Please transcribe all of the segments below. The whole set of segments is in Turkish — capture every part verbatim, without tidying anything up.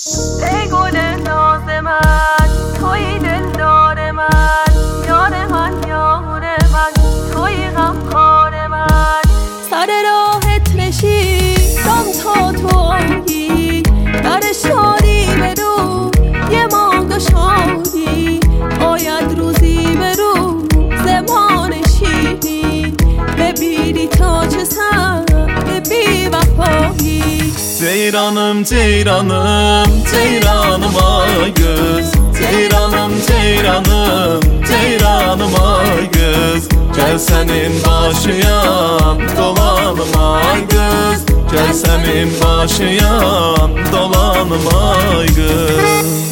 ای گل ناز من، توی دلدار من، یار من یار من، توی غمخوار من. سر راهت نشیدم تا تو آیی، در شادی برو یه ما گشادی. آید روزی به روز ما نشینی، ببینی تا چه سر بی وفایی. Ceyranım ceyranım ceyranım ay göz, Ceyranım ceyranım ceyranım ay göz. Gel senin başıyan dolanım ay göz, Gel senin başıyan dolanım ay göz.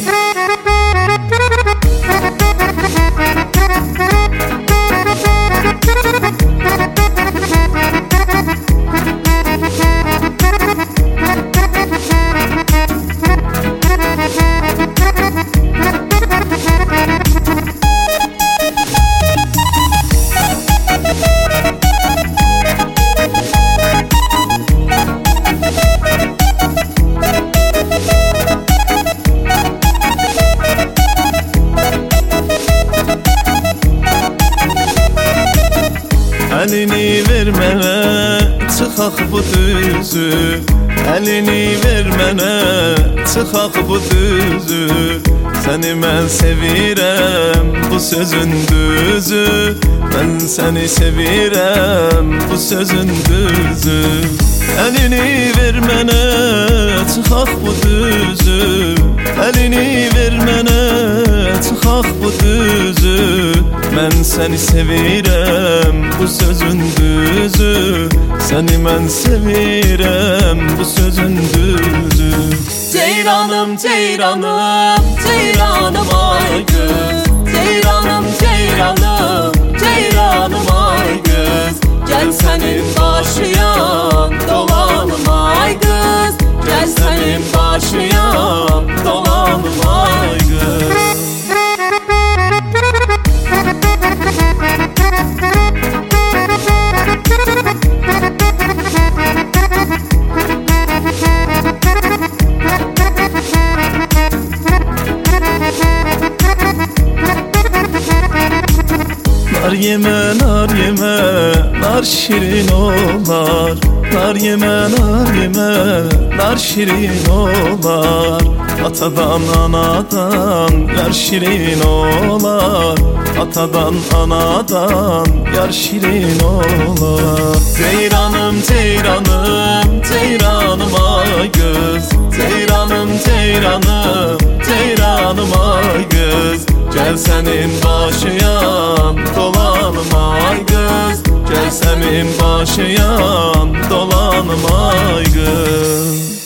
Elini vermene çıkak bu düzü, Elini vermene çıkak bu düzü. Seni ben sevirem bu sözün düzü, Ben seni sevirem bu sözün düzü. Elini vermene çıkak bu düzü, Elini vermene çıkak bu düzü. Ben seni sevirem bu sözün düzü, Seni ben sevirem bu sözün düzü. Ceyranım ceyranım ceyranım ay göz, Ceyranım ceyranım ceyranım ay göz. Gel senin başıyan dolanım ay göz, Gel senin başıyan dolanım ay göz. Nar yeme, nar yeme, nar şirin olar. Nar yeme, nar yeme, nar şirin olar. Atadan anadan yar şirin olar, Atadan anadan yar şirin olar. Ceyranım ceyranım ceyranım ay göz, Ceyranım ceyranım ceyranım ay göz. Gel senin başıyan dolanım ay göz, Gel senin başıyan dolanım ay göz.